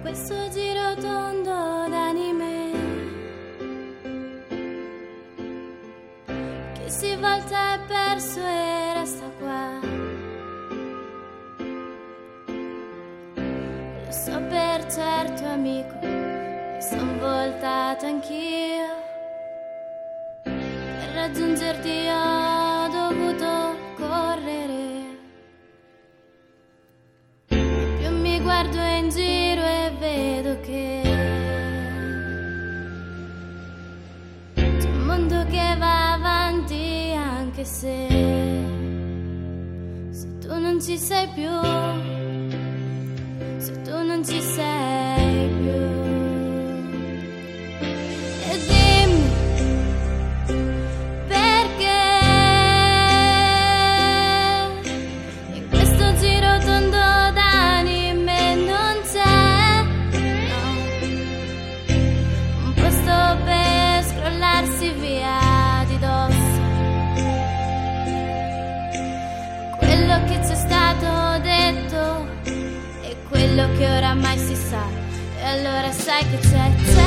questo giro tondo d'anime che si volta è perso e resta qua. Lo so per certo amico, mi son voltato anch'io. Per raggiungerti ho dovuto correre. Più mi guardo in giro e vedo che c'è un mondo che va avanti, anche se tu non ci sei più, se tu non ci sei più. E dimmi perché in questo giro tondo d'anime non c'è, no, un posto per scrollarsi via di dosso quello che c'è stato detto e quello che oramai si sa. E allora sai che c'è